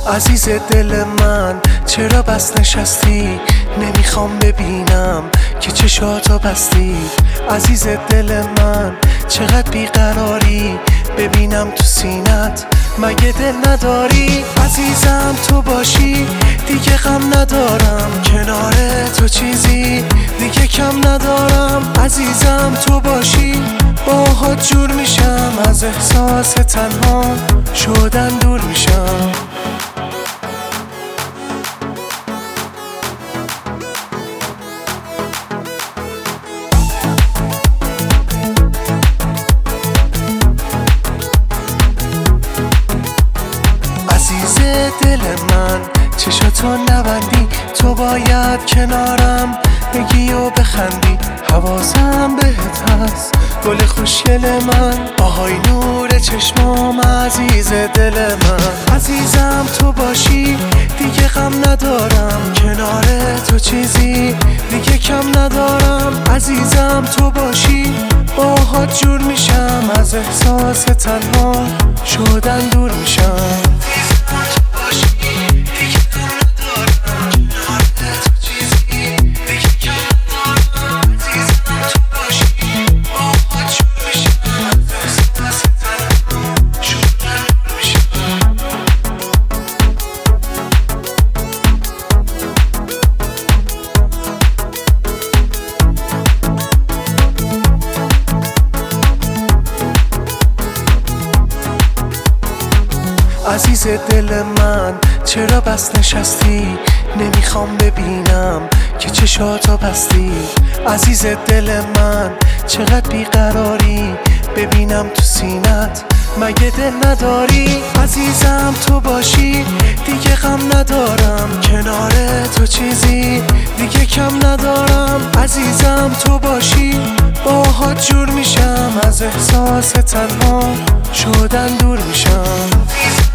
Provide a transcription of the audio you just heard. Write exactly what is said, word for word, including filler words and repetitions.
عزیز دل من چرا بس نشستی؟ نمیخوام ببینم که چشاتو بستی. عزیز دل من چقدر بیقراری، ببینم تو سینت مگه دل نداری؟ عزیزم تو باشی دیگه غم ندارم، کنار تو چیزی دیگه کم ندارم. عزیزم تو باشی باهات جور میشم، از احساس تنها شدن دور میشم. عزیز دل من چشاتو نبندی، تو باید کنارم بگی و بخندی. حواسم بهت هست گل خوشگل من، آهای نور چشمام عزیز دل من. عزیزم تو باشی دیگه غم ندارم، کنار تو چیزی دیگه کم ندارم. عزیزم تو باشی باهات جور میشم، از احساس تنها شدن دور میشم. عزیز دل من چرا بس نشستی؟ نمیخوام ببینم که چشاتو بستی. عزیز دل من چقدر بیقراری، ببینم تو سینت مگه دل نداری؟ عزیزم تو باشی دیگه غم ندارم، کنار تو چیزی دیگه کم ندارم. عزیزم تو باشی باهات جور میشم، از احساس تنها شدن دور میشم.